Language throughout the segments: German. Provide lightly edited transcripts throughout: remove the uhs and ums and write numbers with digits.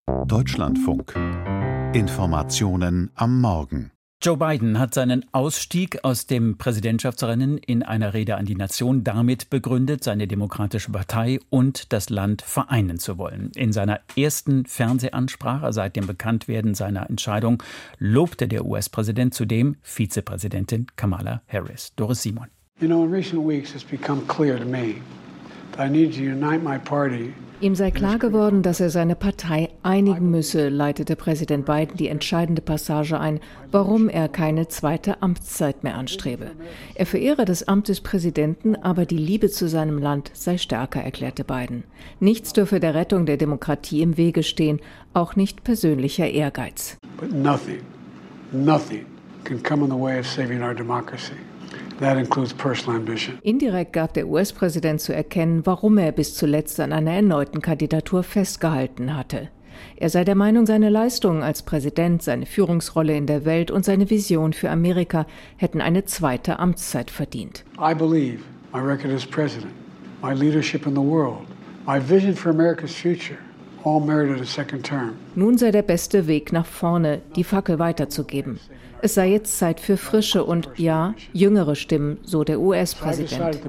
Deutschlandfunk. Informationen am Morgen. Joe Biden hat seinen Ausstieg aus dem Präsidentschaftsrennen in einer Rede an die Nation damit begründet, seine Demokratische Partei und das Land vereinen zu wollen. In seiner ersten Fernsehansprache seit dem Bekanntwerden seiner Entscheidung lobte der US-Präsident zudem Vizepräsidentin Kamala Harris. Doris Simon. In recent weeks it's become clear to me that I need to unite my party. Ihm sei klar geworden, dass er seine Partei einigen müsse, leitete Präsident Biden die entscheidende Passage ein, warum er keine zweite Amtszeit mehr anstrebe. Er verehre das Amt des Präsidenten, aber die Liebe zu seinem Land sei stärker, erklärte Biden. Nichts dürfe der Rettung der Demokratie im Wege stehen, auch nicht persönlicher Ehrgeiz. But nothing can come in the way of saving our democracy. That includes personal ambition. Indirekt gab der US-Präsident zu erkennen, warum er bis zuletzt an einer erneuten Kandidatur festgehalten hatte. Er sei der Meinung, seine Leistungen als Präsident, seine Führungsrolle in der Welt und seine Vision für Amerika hätten eine zweite Amtszeit verdient. I believe my record as president, my leadership in the world, my vision for America's future all merited a second term. Nun sei der beste Weg nach vorne, die Fackel weiterzugeben. Es sei jetzt Zeit für frische und, ja, jüngere Stimmen, so der US-Präsident.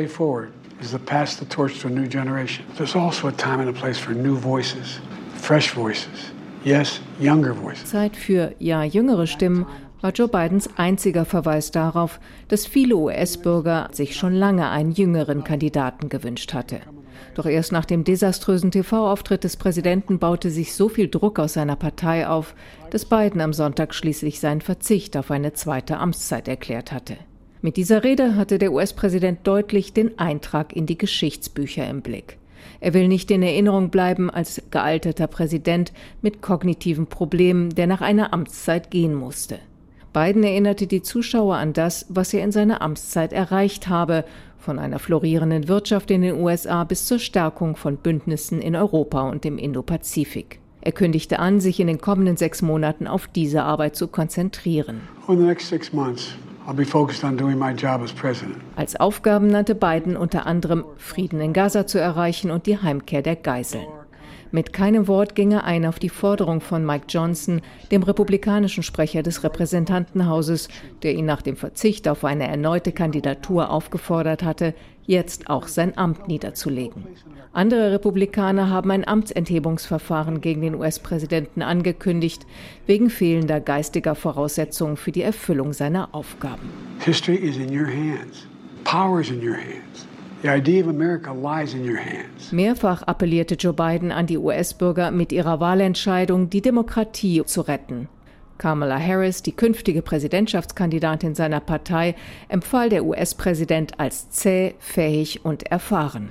Zeit für, ja, jüngere Stimmen war Joe Bidens einziger Verweis darauf, dass viele US-Bürger sich schon lange einen jüngeren Kandidaten gewünscht hatte. Doch erst nach dem desaströsen TV-Auftritt des Präsidenten baute sich so viel Druck aus seiner Partei auf, dass Biden am Sonntag schließlich seinen Verzicht auf eine zweite Amtszeit erklärt hatte. Mit dieser Rede hatte der US-Präsident deutlich den Eintrag in die Geschichtsbücher im Blick. Er will nicht in Erinnerung bleiben als gealterter Präsident mit kognitiven Problemen, der nach einer Amtszeit gehen musste. Biden erinnerte die Zuschauer an das, was er in seiner Amtszeit erreicht habe, von einer florierenden Wirtschaft in den USA bis zur Stärkung von Bündnissen in Europa und im Indopazifik. Er kündigte an, sich in den kommenden 6 Monaten auf diese Arbeit zu konzentrieren. Als Aufgaben nannte Biden unter anderem, Frieden in Gaza zu erreichen und die Heimkehr der Geiseln. Mit keinem Wort ging er ein auf die Forderung von Mike Johnson, dem republikanischen Sprecher des Repräsentantenhauses, der ihn nach dem Verzicht auf eine erneute Kandidatur aufgefordert hatte, jetzt auch sein Amt niederzulegen. Andere Republikaner haben ein Amtsenthebungsverfahren gegen den US-Präsidenten angekündigt, wegen fehlender geistiger Voraussetzungen für die Erfüllung seiner Aufgaben. History is in your hands. Power is in your hands. The idea of America lies in your hands. Mehrfach appellierte Joe Biden an die US-Bürger, mit ihrer Wahlentscheidung die Demokratie zu retten. Kamala Harris, die künftige Präsidentschaftskandidatin seiner Partei, empfahl der US-Präsident als zäh, fähig und erfahren.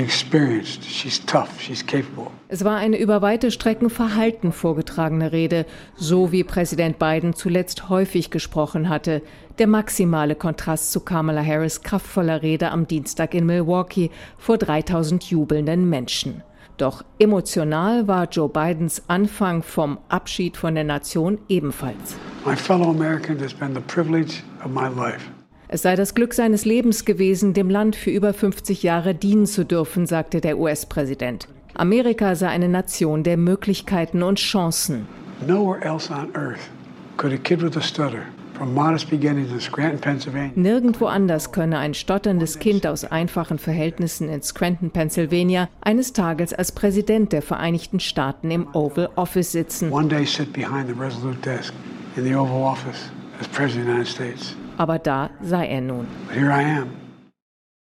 Es war eine über weite Strecken verhalten vorgetragene Rede, so wie Präsident Biden zuletzt häufig gesprochen hatte. Der maximale Kontrast zu Kamala Harris' kraftvoller Rede am Dienstag in Milwaukee vor 3000 jubelnden Menschen. Doch emotional war Joe Bidens Anfang vom Abschied von der Nation ebenfalls. My fellow Americans, it's been the privilege of my life. Es sei das Glück seines Lebens gewesen, dem Land für über 50 Jahre dienen zu dürfen, sagte der US-Präsident. Amerika sei eine Nation der Möglichkeiten und Chancen. Nowhere else on earth could a kid with a stutter from modest beginnings in Scranton, Pennsylvania. Nirgendwo anders könne ein stotterndes Kind aus einfachen Verhältnissen in Scranton, Pennsylvania, eines Tages als Präsident der Vereinigten Staaten im Oval Office sitzen. One day sit behind the resolute desk in the Oval Office as President of the United States. Aber da sei er nun. But here I am.